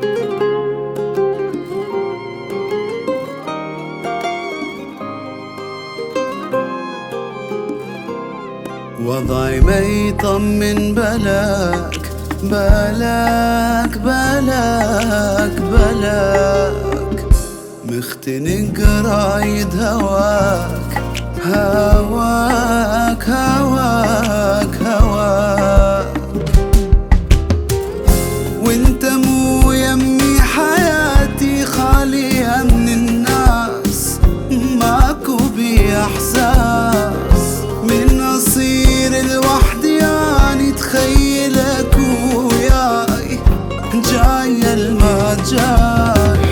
وضعي ما يطمن بلاك بلاك بلاك بلاك، مختنق رايد هواك هواك هواك هواك، وانت مو يمي حياتي خالية من الناس، ماكو بي احساس من اصير لوحدي، يعني تخيلك وياي جاي الما جاي،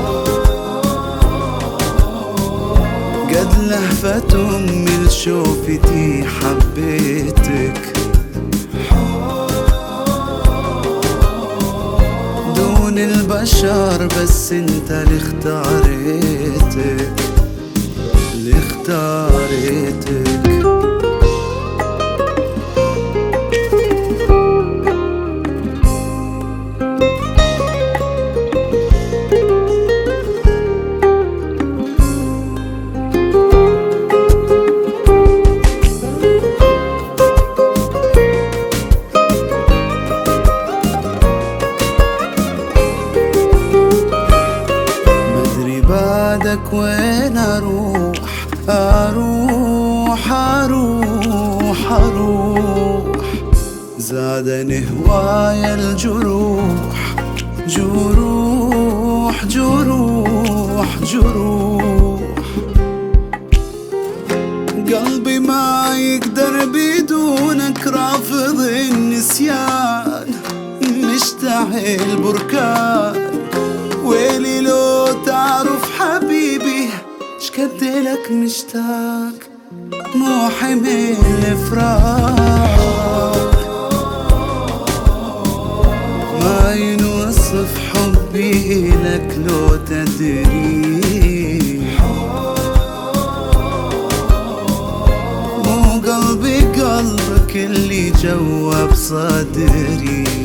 قد لهفة امي لشوفتي حبيتك، دون البشر بس انت اللي اختاريتك اللي اختاريتك. بعدك وين اروح اروح اروح اروح، زادني هوايا الجروح جروح جروح جروح، قلبي ما يقدر بدونك، رافض النسيان مشتعل بركان، ويلي لو تعرف حبيبي شكد لك مشتاق، مو حمل الفراق، ما ينوصف حبي لك لو تدري، مو قلبي قلبك اللي جوا بصدري.